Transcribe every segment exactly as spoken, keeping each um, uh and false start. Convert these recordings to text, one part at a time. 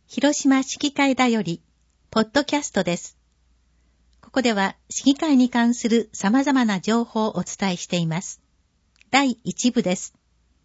広島市議会だより、ポッドキャストです。ここでは市議会に関する様々な情報をお伝えしています。だいいち部です。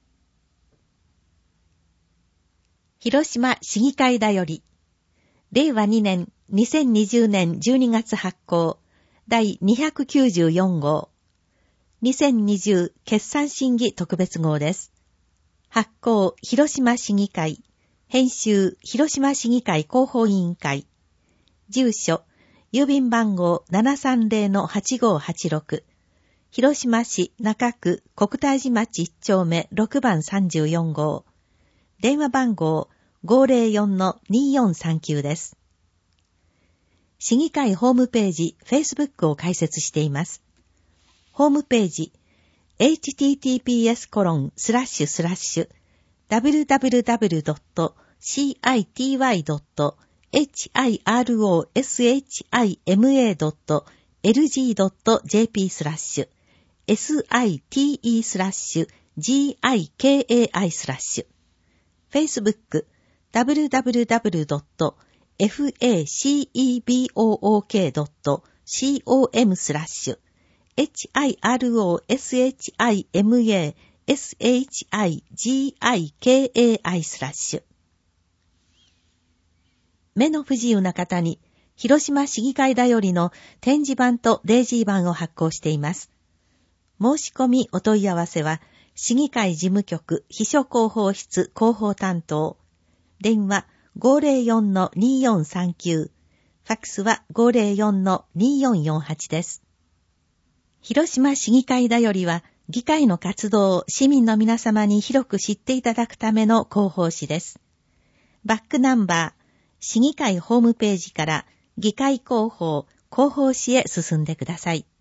広島市議会だより、れいわにねんにせんにじゅうねんじゅうにがつ発行、だいにひゃくきゅうじゅうよん号、にせんにじゅう決算審議特別号です。発行、広島市議会。編集、広島市議会広報委員会。住所、郵便番号 ななさんぜろのはちごーはちろく。広島市中区国体寺町いち丁目ろくばんさんじゅうよん号。電話番号 ごーぜろよんのにーよんさんきゅう です。市議会ホームページ、Facebook を開設しています。ホームページ、エイチティーティーピーエスコロンスラッシュスラッシュダブリューダブリューダブリュードットシーアイティーワイドットエイチアイアールオーエスエイチアイエムエードットエルジードットジェーピー スラッシュ エスアイティーイー スラッシュ ジーアイケーエーアイ スラッシュ Facebook ダブリューダブリューダブリュードットフェイシーボックドットコム スラッシュ エイチアイアールオーエスエイチアイエムエーエスエイチアイジーアイケーエーアイ スラッシュ。目の不自由な方に、広島市議会だよりの展示板とデイジー板を発行しています。申し込みお問い合わせは、市議会事務局秘書広報室広報担当。電話 ごーぜろよんのにーよんさんきゅう。ファックスは ごーぜろよんのにーよんよんはち です。広島市議会だよりは、議会の活動を市民の皆様に広く知っていただくための広報誌です。バックナンバー、市議会ホームページから議会広報、広報誌へ進んでください。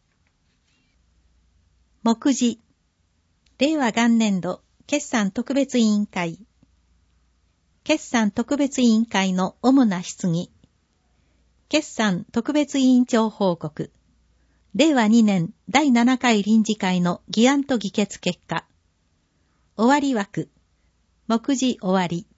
目次、令和元年度決算特別委員会。決算特別委員会の主な質疑。決算特別委員長報告。れいわにねんだいななかい臨時会の議案と議決結果。終わり枠。目次終わり。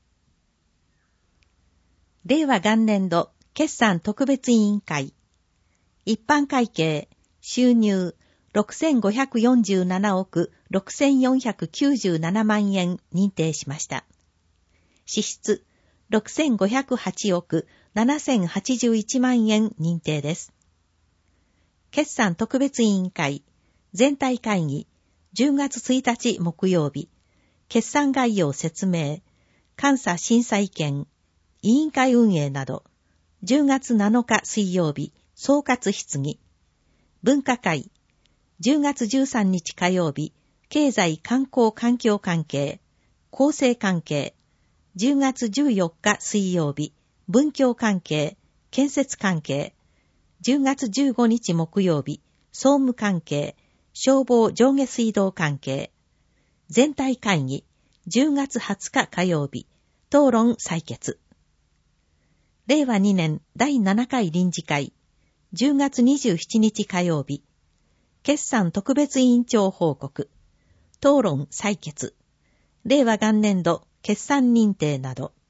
れいわ元年度決算特別委員会。一般会計、収入ろくせんごひゃくよんじゅうななおくろくせんよんひゃくきゅうじゅうななまんえん認定しました。支出ろくせんごひゃくはちおくななせんはちじゅういちまんえん認定です。決算特別委員会、全体会議、じゅうがつついたち木曜日、決算概要説明、監査審査意見、委員会運営など、じゅうがつなのか水曜日、総括質疑、分科会、じゅうがつじゅうさんにち火曜日、経済観光環境関係、厚生関係、じゅうがつじゅうよっか水曜日、文教関係、建設関係、じゅうがつじゅうごにち木曜日、総務関係、消防上下水道関係、全体会議、じゅうがつはつか火曜日、討論採決。れいわにねんだいななかい臨時会、じゅうがつにじゅうしちにち火曜日、決算特別委員長報告、討論採決、れいわ元年度決算認定など。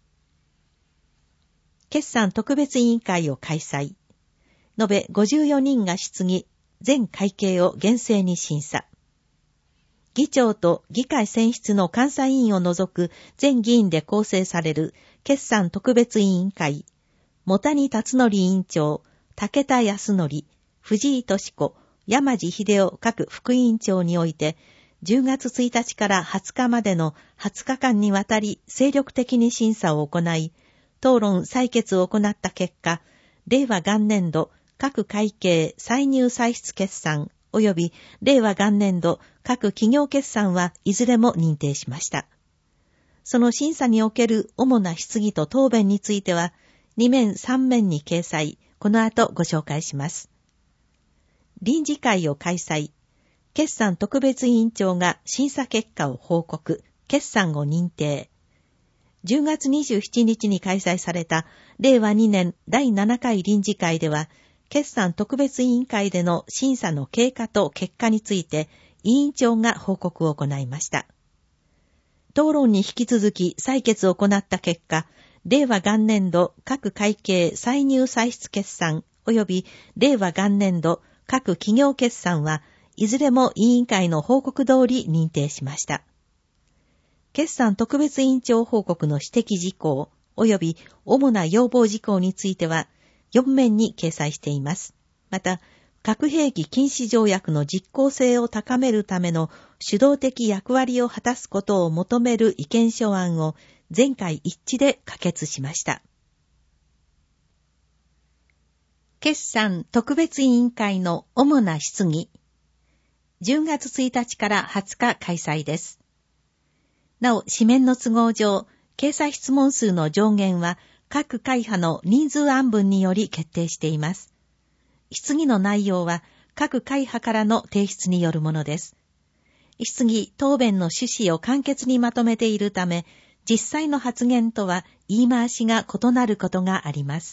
決算特別委員会を開催。延べごじゅうよにんが質疑、全会計を厳正に審査。議長と議会選出の監査委員を除く全議員で構成される決算特別委員会、茂谷達則委員長、武田康則、藤井敏子、山地秀夫各副委員長において、じゅうがつついたちからはつかまでのはつかかんにわたり精力的に審査を行い、討論採決を行った結果、令和元年度各会計歳入歳出決算及び令和元年度各企業決算はいずれも認定しました。その審査における主な質疑と答弁については、にめんさんめんに掲載、この後ご紹介します。臨時会を開催。決算特別委員長が審査結果を報告、決算を認定。じゅうがつにじゅうしちにちに開催されたれいわにねんだいななかい臨時会では、決算特別委員会での審査の経過と結果について委員長が報告を行いました。討論に引き続き採決を行った結果、 令和元年度各会計歳入歳出決算及び令和元年度各企業決算はいずれも委員会の報告通り認定しました。決算特別委員長報告の指摘事項及び主な要望事項についてはよん面に掲載しています。また、核兵器禁止条約の実効性を高めるための主導的役割を果たすことを求める意見書案を全会一致で可決しました。決算特別委員会の主な質疑。じゅうがつついたちからはつか開催です。なお、紙面の都合上、掲載質問数の上限は各会派の人数案分により決定しています。質疑の内容は各会派からの提出によるものです。質疑・答弁の趣旨を簡潔にまとめているため、実際の発言とは言い回しが異なることがあります。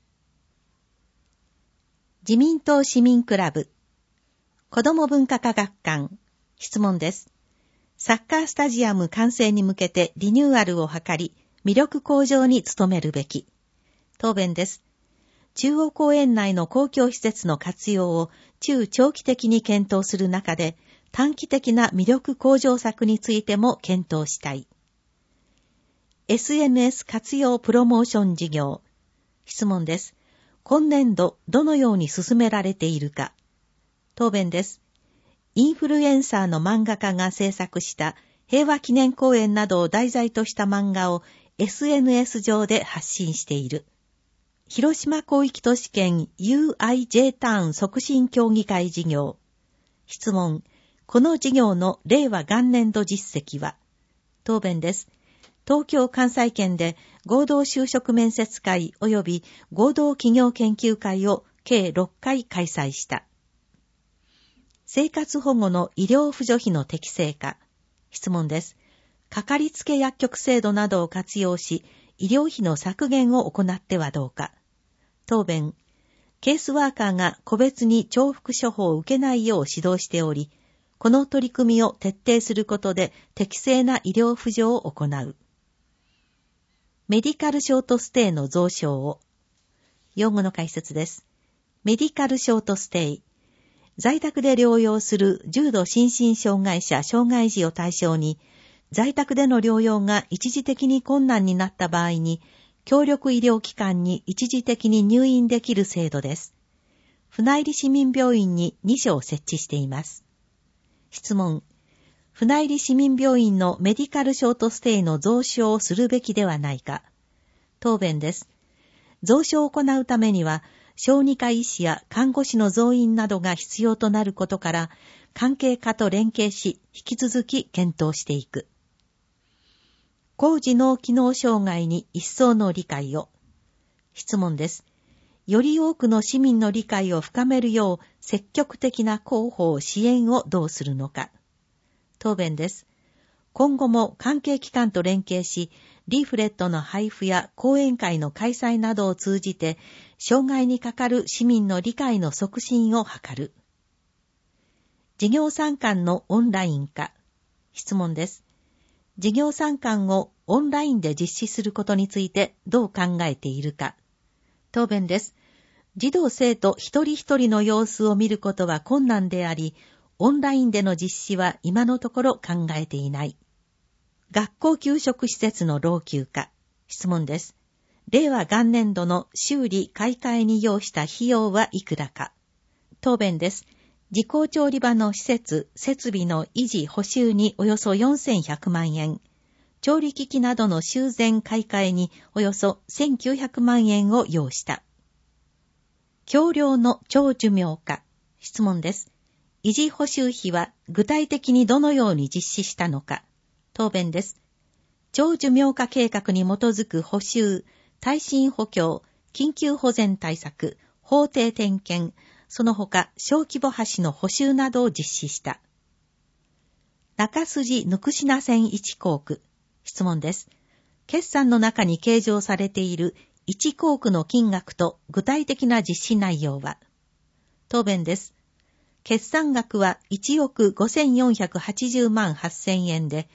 自民党市民クラブ子ども文化科学館質問です。サッカースタジアム完成に向けてリニューアルを図り、魅力向上に努めるべき。答弁です。中央公園内の公共施設の活用を中長期的に検討する中で、短期的な魅力向上策についても検討したい。エスエヌエス 活用プロモーション事業。質問です。今年度どのように進められているか。答弁です。インフルエンサーの漫画家が制作した平和記念公園などを題材とした漫画を エスエヌエス 上で発信している。広島広域都市圏 ユーアイジェー ターン促進協議会事業。質問。この事業の令和元年度実績は。答弁です。東京関西圏で合同就職面接会及び合同企業研究会を計ろっかい開催した。生活保護の医療扶助費の適正化。質問です。かかりつけ薬局制度などを活用し、医療費の削減を行ってはどうか。答弁。ケースワーカーが個別に重複処方を受けないよう指導しており、この取り組みを徹底することで適正な医療扶助を行う。メディカルショートステイの増床を。用語の解説です。メディカルショートステイ。在宅で療養する重度心身障害者・障害児を対象に、在宅での療養が一時的に困難になった場合に、協力医療機関に一時的に入院できる制度です。船入市民病院ににしょ設置しています。質問。船入市民病院のメディカルショートステイの増床をするべきではないか。答弁です。増床を行うためには、小児科医師や看護師の増員などが必要となることから、関係課と連携し、引き続き検討していく。高次脳機能障害に一層の理解を。質問です。より多くの市民の理解を深めるよう積極的な広報支援をどうするのか。答弁です。今後も関係機関と連携し、リーフレットの配布や講演会の開催などを通じて、障害にかかる市民の理解の促進を図る。事業参観のオンライン化。質問です。事業参観をオンラインで実施することについてどう考えているか。答弁です。児童生徒一人一人の様子を見ることは困難であり、オンラインでの実施は今のところ考えていない。学校給食施設の老朽化。質問です。令和元年度の修理買い替えに要した費用はいくらか。答弁です。自校調理場の施設、設備の維持補修におよそよんせんひゃくまんえん、調理機器などの修繕買い替えにおよそせんきゅうひゃくまんえんを要した。橋梁の長寿命化。質問です。維持補修費は具体的にどのように実施したのか。答弁です。長寿命化計画に基づく補修、耐震補強、緊急保全対策、法定点検、その他小規模橋の補修などを実施した。中筋ぬくしな線いち工区。質問です。決算の中に計上されているいち工区の金額と具体的な実施内容は。答弁です。決算額はいちおくごせんよんひゃくはちじゅうまんはっせんえんで、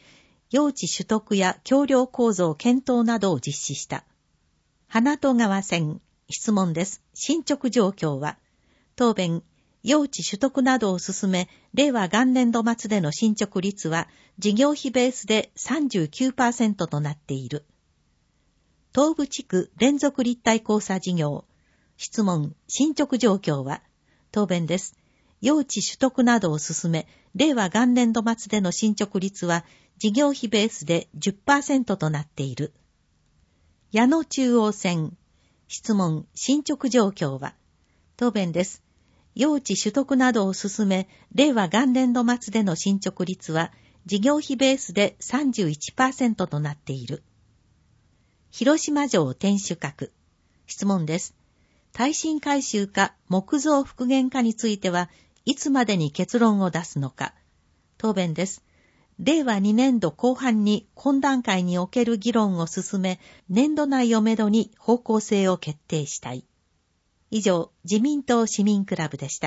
用地取得や橋梁構造検討などを実施した。花戸川線、質問です。進捗状況は、答弁、用地取得などを進め、令和元年度末での進捗率は、事業費ベースで さんじゅうきゅうパーセント となっている。東部地区連続立体交差事業、質問、進捗状況は、答弁です。用地取得などを進め、令和元年度末での進捗率は、事業費ベースで じゅっパーセント となっている。矢野中央線、質問、進捗状況は、答弁です。用地取得などを進め、令和元年度末での進捗率は、事業費ベースで さんじゅういちパーセント となっている。広島城天守閣、質問です。耐震改修か木造復元かについてはいつまでに結論を出すのか。答弁です。令和にねんど後半に懇談会における議論を進め、年度内をめどに方向性を決定したい。以上、自民党市民クラブでした。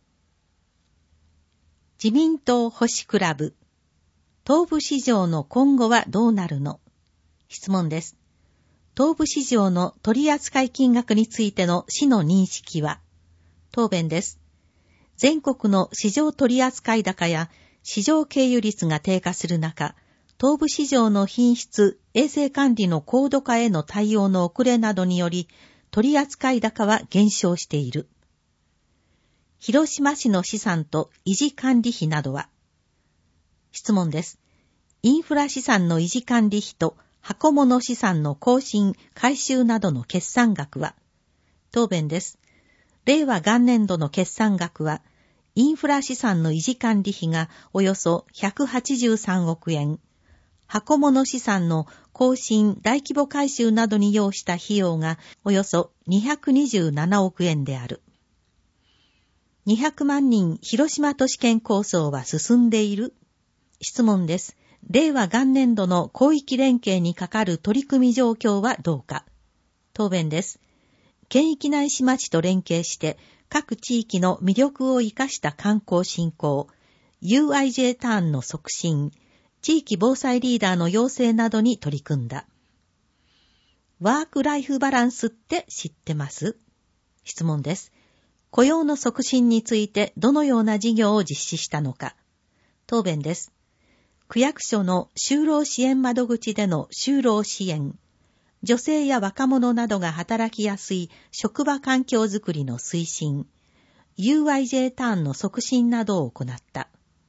自民党保守クラブ。東部市場の今後はどうなるの？質問です。東部市場の取扱金額についての市の認識は？答弁です。全国の市場取扱高や市場経由率が低下する中、東部市場の品質、衛生管理の高度化への対応の遅れなどにより、取扱高は減少している。広島市の資産と維持管理費などは？質問です。インフラ資産の維持管理費と箱物資産の更新、改修などの決算額は？答弁です。令和元年度の決算額は、インフラ資産の維持管理費がおよそひゃくはちじゅうさんおくえん、箱物資産の更新、大規模改修などに要した費用がおよそにひゃくにじゅうななおくえんである。にひゃくまんにん広島都市圏構想は進んでいる？質問です。令和元年度の広域連携にかかる取り組み状況はどうか？答弁です。県域内市町と連携して各地域の魅力を生かした観光振興、ユーアイジェー ターンの促進、地域防災リーダーの養成などに取り組んだ。ワークライフバランスって知ってます？質問です。雇用の促進についてどのような事業を実施したのか？答弁です。区役所の就労支援窓口での就労支援、女性や若者などが働きやすい職場環境づくりの推進、ユーアイジェー ターンの促進などを行った。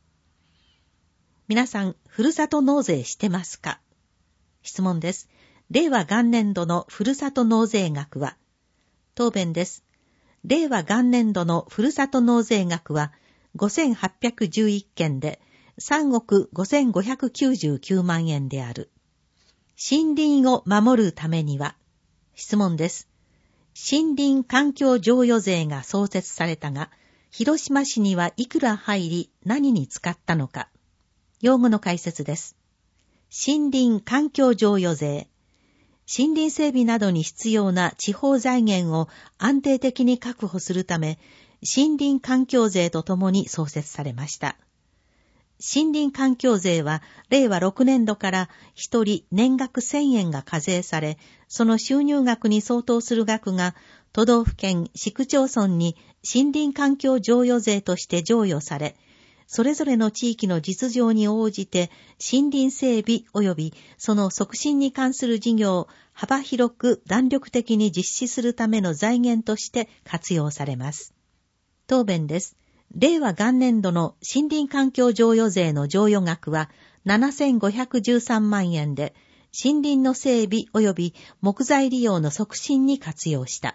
皆さん、ふるさと納税してますか？質問です。令和元年度のふるさと納税額は？答弁です。令和元年度のふるさと納税額はごせんはっぴゃくじゅういっけんでさんおくごせんごひゃくきゅうじゅうきゅうまんえんである。森林を守るためには？質問です。森林環境譲与税が創設されたが、広島市にはいくら入り何に使ったのか？用語の解説です。森林環境譲与税。森林整備などに必要な地方財源を安定的に確保するため、森林環境税とともに創設されました。森林環境税は令和ろくねんどから一人年額せんえんが課税され、その収入額に相当する額が都道府県、市区町村に森林環境譲与税として譲与され、それぞれの地域の実情に応じて森林整備及びその促進に関する事業を幅広く弾力的に実施するための財源として活用されます。答弁です。令和元年度の森林環境譲与税の譲与額はななせんごひゃくじゅうさんまんえんで、森林の整備及び木材利用の促進に活用した。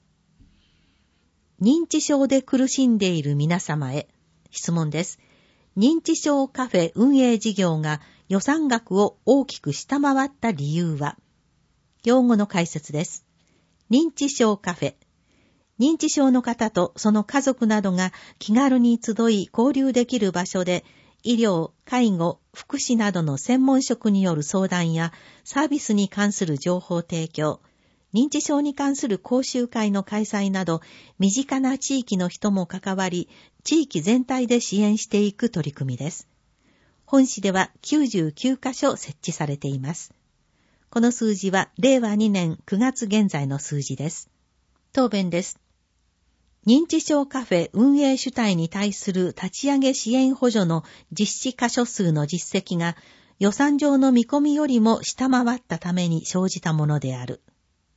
認知症で苦しんでいる皆様へ、質問です。認知症カフェ運営事業が予算額を大きく下回った理由は？用語の解説です。認知症カフェ。認知症の方とその家族などが気軽に集い交流できる場所で、医療、介護、福祉などの専門職による相談やサービスに関する情報提供、認知症に関する講習会の開催など、身近な地域の人も関わり、地域全体で支援していく取り組みです。 本市ではきゅうじゅうきゅうかしょ設置されています。この数字はれいわにねんくがつ現在の数字です。答弁です。認知症カフェ運営主体に対する立ち上げ支援補助の実施箇所数の実績が予算上の見込みよりも下回ったために生じたものである。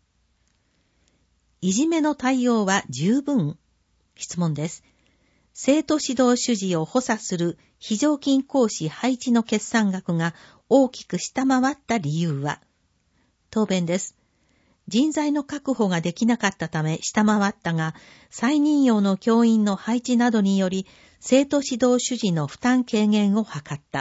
いじめの対応は十分？質問です。生徒指導主事を補佐する非常勤講師配置の決算額が大きく下回った理由は？答弁です。人材の確保ができなかったため下回ったが、再任用の教員の配置などにより、生徒指導主事の負担軽減を図った。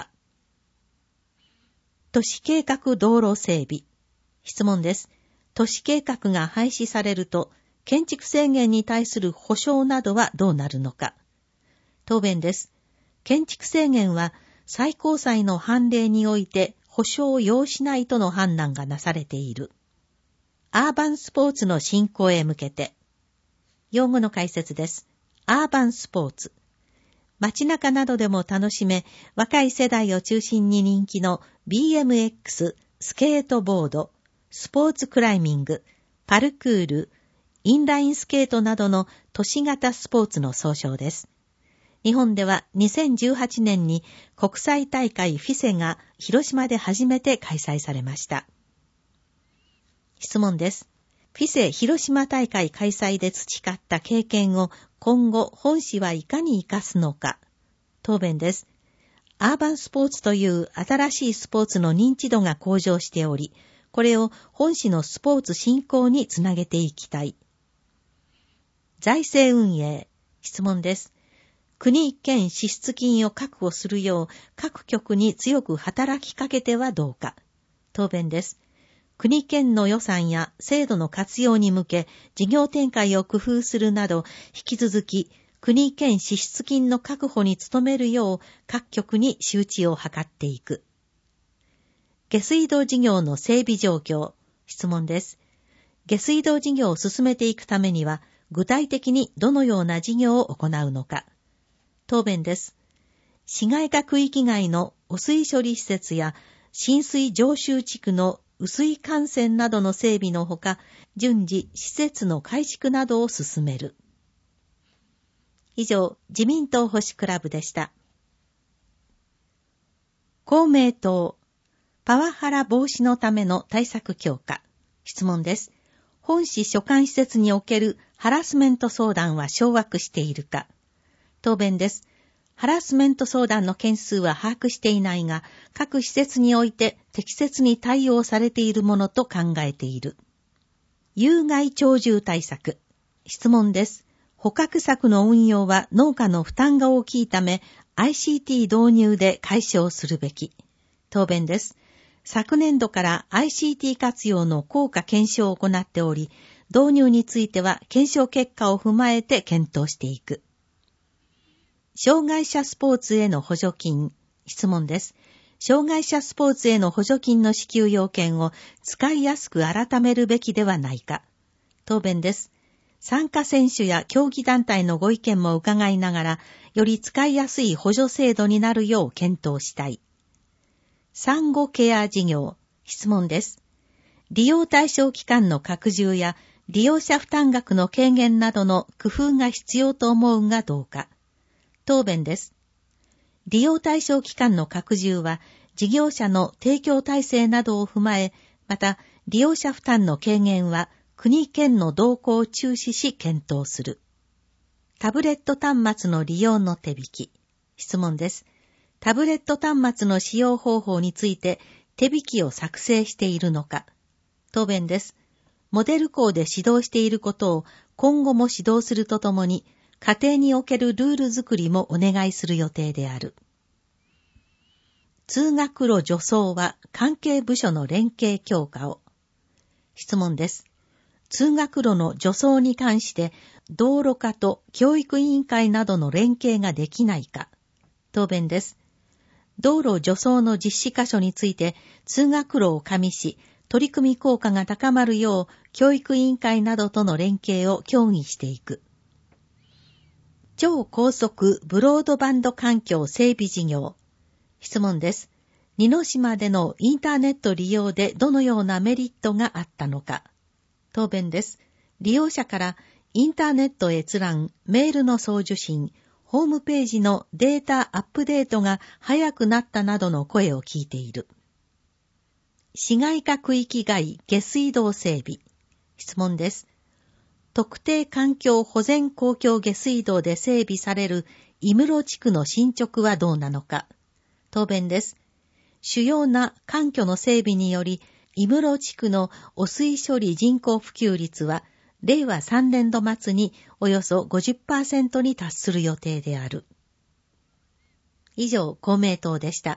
都市計画道路整備。質問です。都市計画が廃止されると、建築制限に対する保障などはどうなるのか。答弁です。建築制限は最高裁の判例において保障を要しないとの判断がなされている。アーバンスポーツの振興へ向けて。用語の解説です。アーバンスポーツ。街中などでも楽しめ、若い世代を中心に人気の ビーエムエックス、スケートボード、スポーツクライミング、パルクール、インラインスケートなどの都市型スポーツの総称です。日本ではにせんじゅうはちねんに国際大会フィセが広島で初めて開催されました。質問です。フィセ広島大会開催で培った経験を今後本市はいかに活かすのか。答弁です。アーバンスポーツという新しいスポーツの認知度が向上しており、これを本市のスポーツ振興につなげていきたい。財政運営。質問です。国県支出金を確保するよう各局に強く働きかけてはどうか。答弁です。国県の予算や制度の活用に向け事業展開を工夫するなど、引き続き国県支出金の確保に努めるよう各局に周知を図っていく。下水道事業の整備状況。質問です。下水道事業を進めていくためには具体的にどのような事業を行うのか。答弁です。市街化区域外の汚水処理施設や浸水常習地区の雨水幹線などの整備のほか、順次施設の改築などを進める。以上、自民党保守クラブでした。公明党、パワハラ防止のための対策強化。質問です。本市所管施設におけるハラスメント相談は掌握しているか。答弁です。ハラスメント相談の件数は把握していないが、各施設において適切に対応されているものと考えている。有害鳥獣対策。質問です。捕獲柵の運用は農家の負担が大きいため、アイシーティー 導入で解消するべき。答弁です。昨年度から アイシーティー 活用の効果検証を行っており、導入については検証結果を踏まえて検討していく。障害者スポーツへの補助金。質問です。障害者スポーツへの補助金の支給要件を使いやすく改めるべきではないか。答弁です。参加選手や競技団体のご意見も伺いながら、より使いやすい補助制度になるよう検討したい。産後ケア事業。質問です。利用対象期間の拡充や利用者負担額の軽減などの工夫が必要と思うがどうか。答弁です。利用対象期間の拡充は、事業者の提供体制などを踏まえ、また、利用者負担の軽減は、国県の動向を注視し検討する。タブレット端末の利用の手引き。質問です。タブレット端末の使用方法について、手引きを作成しているのか。答弁です。モデル校で指導していることを、今後も指導するとともに、家庭におけるルール作りもお願いする予定である。通学路助走は関係部署の連携強化を。質問です。通学路の助走に関して道路課と教育委員会などの連携ができないか。答弁です。道路助走の実施箇所について通学路を加味し、取り組み効果が高まるよう教育委員会などとの連携を協議していく。超高速ブロードバンド環境整備事業。 質問です。似島でのインターネット利用でどのようなメリットがあったのか。答弁です。利用者からインターネット閲覧、メールの送受信、ホームページのデータアップデートが早くなったなどの声を聞いている。市街化区域外下水道整備。質問です。特定環境保全公共下水道で整備される井室地区の進捗はどうなのか。答弁です。主要な環境の整備により、井室地区の汚水処理人口普及率は、れいわさんねんど末におよそ ごじゅっパーセント に達する予定である。以上、公明党でした。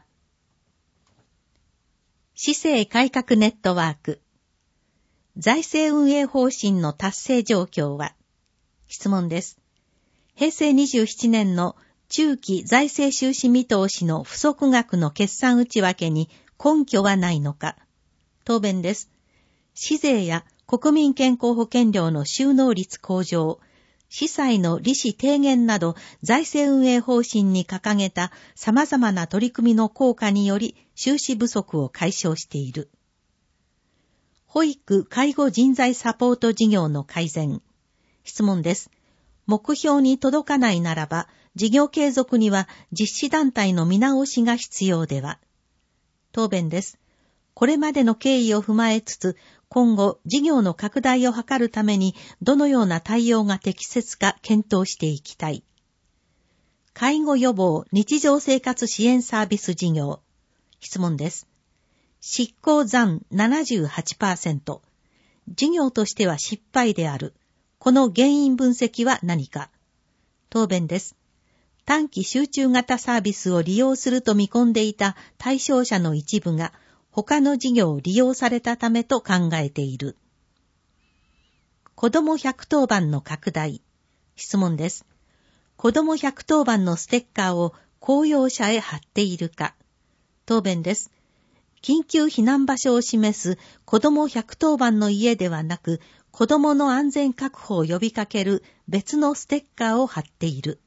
市政改革ネットワーク。財政運営方針の達成状況は。質問です。へいせいにじゅうななねんの中期財政収支見通しの不足額の決算内訳に根拠はないのか。答弁です。市税や国民健康保険料の収納率向上、司祭の利子低減など財政運営方針に掲げた様々な取り組みの効果により収支不足を解消している。保育・介護人材サポート事業の改善。質問です。目標に届かないならば、事業継続には実施団体の見直しが必要では。答弁です。これまでの経緯を踏まえつつ、今後事業の拡大を図るためにどのような対応が適切か検討していきたい。介護予防日常生活支援サービス事業。質問です。執行残 ななじゅうはちパーセント。事業としては失敗である。この原因分析は何か。答弁です。短期集中型サービスを利用すると見込んでいた対象者の一部が他の事業を利用されたためと考えている。子どもひゃくとおばんの拡大。質問です。子どもひゃくとおばんのステッカーを公用車へ貼っているか。答弁です。緊急避難場所を示す子どもひゃくとおばんの家ではなく、子どもの安全確保を呼びかける別のステッカーを貼っている。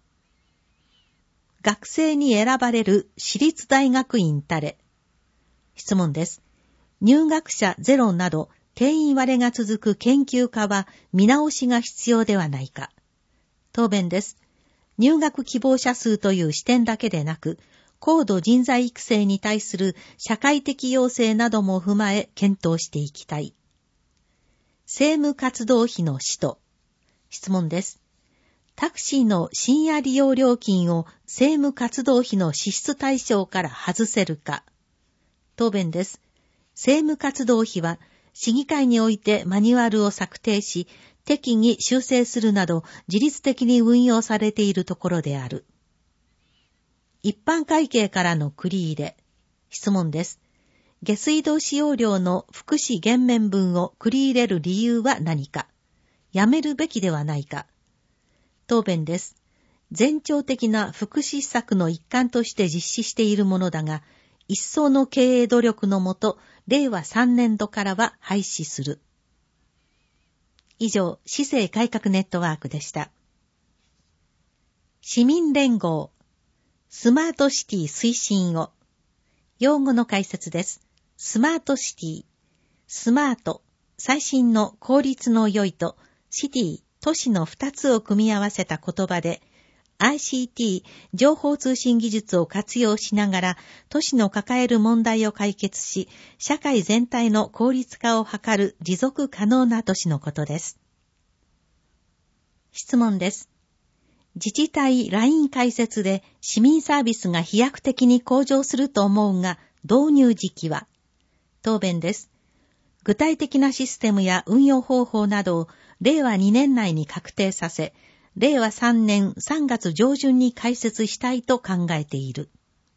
学生に選ばれる私立大学院誰。質問です。入学者ゼロなど定員割れが続く研究科は見直しが必要ではないか。答弁です。入学希望者数という視点だけでなく、高度人材育成に対する社会的要請なども踏まえ検討していきたい。政務活動費の使途。質問です。タクシーの深夜利用料金を政務活動費の支出対象から外せるか。答弁です。政務活動費は、市議会においてマニュアルを策定し、適宜修正するなど自律的に運用されているところである。一般会計からの繰り入れ。質問です。下水道使用料の福祉減免分を繰り入れる理由は何か。やめるべきではないか。答弁です。前兆的な福祉施策の一環として実施しているものだが、一層の経営努力のもと、れいわさんねんどからは廃止する。以上、市政改革ネットワークでした。市民連合、スマートシティ推進を。用語の解説です。スマートシティ、スマート、最新の効率の良いと、シティ、都市の二つを組み合わせた言葉で、アイシーティー、情報通信技術を活用しながら、都市の抱える問題を解決し、社会全体の効率化を図る持続可能な都市のことです。質問です。自治体 ライン 開設で市民サービスが飛躍的に向上すると思うが、導入時期は？答弁です。具体的なシステムや運用方法などをれいわにねん内に確定させ、れいわさんねんさんがつ上旬に開設したいと考えている。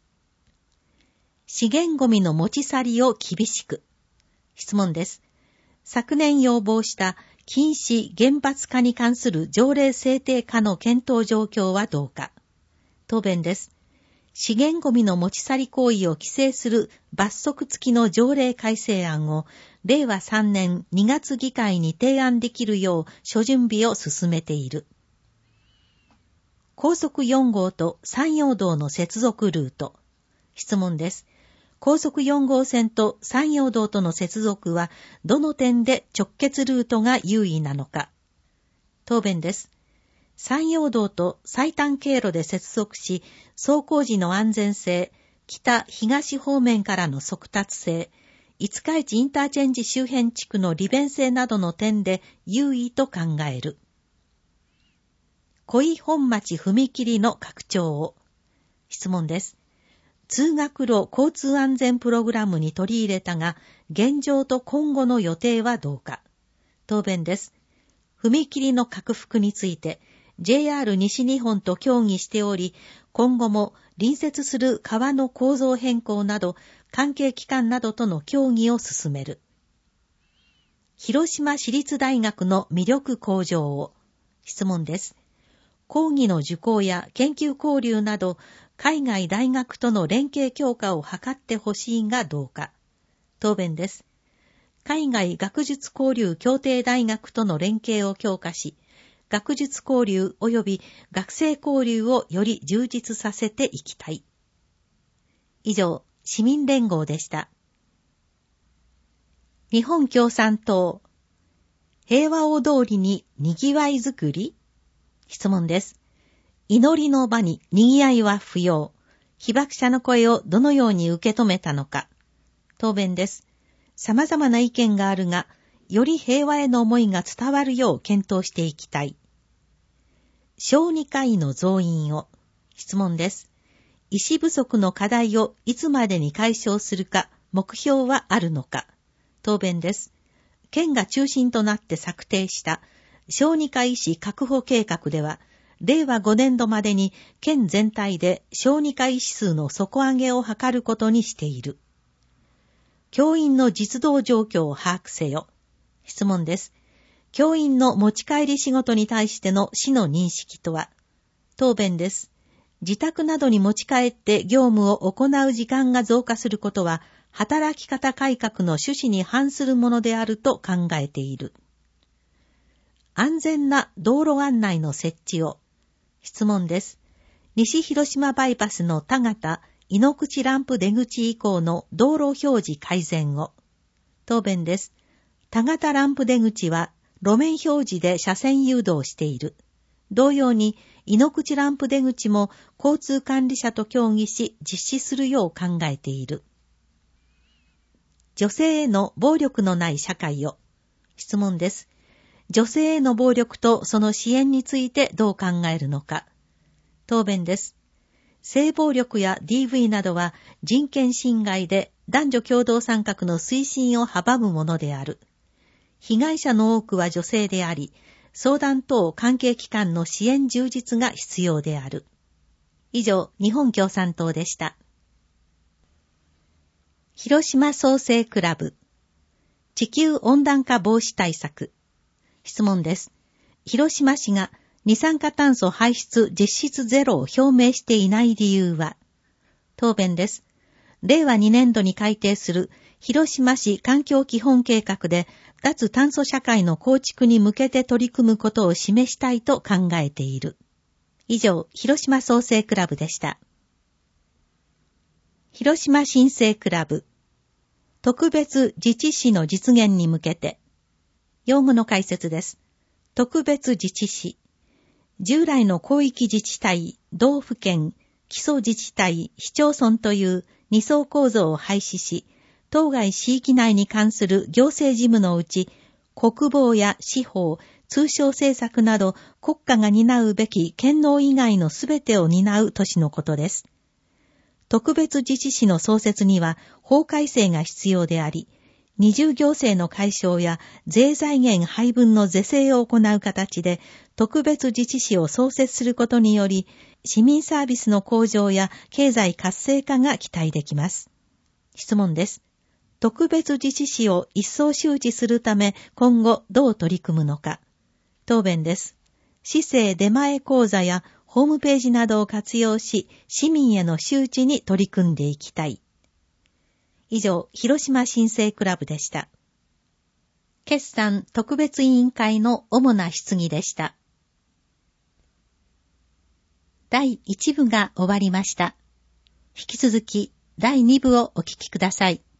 資源ゴミの持ち去りを厳しく。質問です。昨年要望した禁止厳罰化に関する条例制定下の検討状況はどうか。答弁です。資源ゴミの持ち去り行為を規制する罰則付きの条例改正案をれいわさんねんにがつ議会に提案できるよう諸準備を進めている。高速よんごうと山陽道の接続ルート。 質問です。高速よん号線と山陽道との接続はどの点で直結ルートが優位なのか。答弁です。山陽道と最短経路で接続し、走行時の安全性、北・東方面からの速達性、五日市インターチェンジ周辺地区の利便性などの点で優位と考える。小井本町踏切の拡張を。質問です。通学路交通安全プログラムに取り入れたが、現状と今後の予定はどうか。答弁です。踏切の拡幅について、ジェイアール 西日本と協議しており、今後も隣接する川の構造変更など、関係機関などとの協議を進める。広島市立大学の魅力向上を。質問です。講義の受講や研究交流など、海外大学との連携強化を図ってほしいがどうか。答弁です。海外学術交流協定大学との連携を強化し、学術交流及び学生交流をより充実させていきたい。以上、市民連合でした。日本共産党、平和大通りに賑わいづくり？質問です。祈りの場に賑わいは不要。被爆者の声をどのように受け止めたのか。答弁です。様々な意見があるが、より平和への思いが伝わるよう検討していきたい。小児科医の増員を。質問です。医師不足の課題をいつまでに解消するか、目標はあるのか。答弁です。県が中心となって策定した小児科医師確保計画では、れいわごねんどまでに県全体で小児科医師数の底上げを図ることにしている。教員の実動状況を把握せよ。質問です。教員の持ち帰り仕事に対しての市の認識とは。答弁です。自宅などに持ち帰って業務を行う時間が増加することは、働き方改革の趣旨に反するものであると考えている。安全な道路案内の設置を。質問です。西広島バイパスの田形、井ノ口ランプ出口以降の道路表示改善を。答弁です。田形ランプ出口は路面表示で車線誘導している。同様に、井ノ口ランプ出口も交通管理者と協議し実施するよう考えている。女性への暴力のない社会を。質問です。女性への暴力とその支援についてどう考えるのか。答弁です。性暴力や ディーブイ などは人権侵害で男女共同参画の推進を阻むものである。被害者の多くは女性であり、相談等関係機関の支援充実が必要である。以上、日本共産党でした。広島創生クラブ、地球温暖化防止対策。質問です。広島市が二酸化炭素排出実質ゼロを表明していない理由は。答弁です。れいわにねんどに改定する広島市環境基本計画で脱炭素社会の構築に向けて取り組むことを示したいと考えている。以上、広島創生クラブでした。広島新生クラブ、特別自治市の実現に向けて。用語の解説です。特別自治市。従来の広域自治体、道府県、基礎自治体、市町村という二層構造を廃止し、当該市域内に関する行政事務のうち、国防や司法、通商政策など国家が担うべき権能以外のすべてを担う都市のことです。特別自治市の創設には法改正が必要であり、二重行政の解消や税財源配分の是正を行う形で特別自治市を創設することにより、市民サービスの向上や経済活性化が期待できます。質問です。特別自治市を一層周知するため今後どう取り組むのか。答弁です。市政出前講座やホームページなどを活用し、市民への周知に取り組んでいきたい。以上、広島新生クラブでした。決算特別委員会の主な質疑でした。だいいち部が終わりました。引き続きだいに部をお聞きください。